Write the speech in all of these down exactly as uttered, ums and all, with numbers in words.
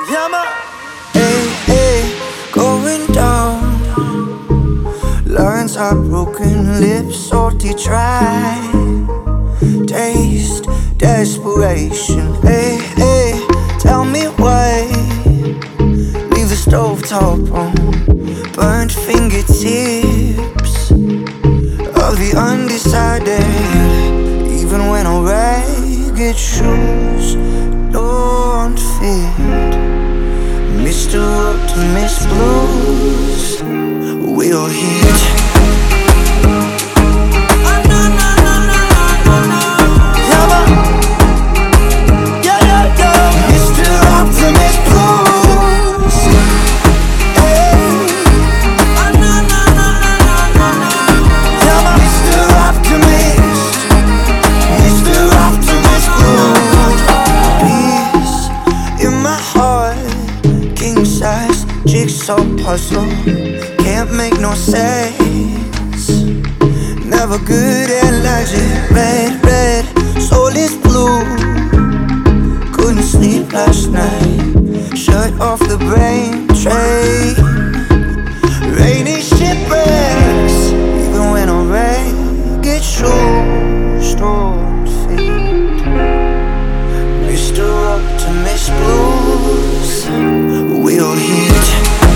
Yama. Hey, hey, going down. Lines heartbroken, lips salty dry. Taste desperation. Hey, hey, tell me why. Leave the stove top on. Burnt fingertips of the undecided. Even when I ragged shoes don't fit, Mister Optimist Blues will hit. Jigsaw puzzle, can't make no sense. Never good at logic. Red, red, soul is blue. Couldn't sleep last night. Shut off the brain train. Rainy shipwrecks. Even when I ragged shoes don't fit, Mister Optimist Blues will hit.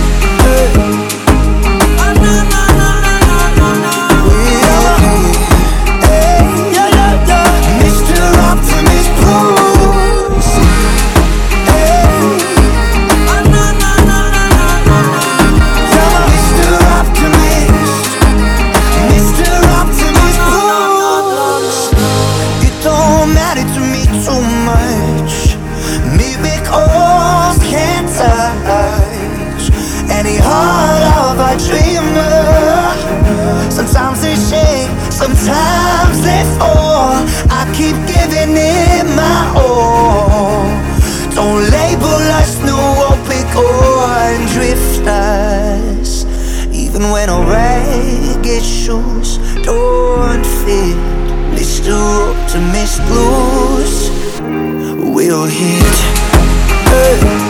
Sometimes they shake, sometimes they fall. I keep giving it my all. Don't label us noopic or drifters. Even when our ragged shoes don't fit, Mister Optimist Blues will hit. Hey.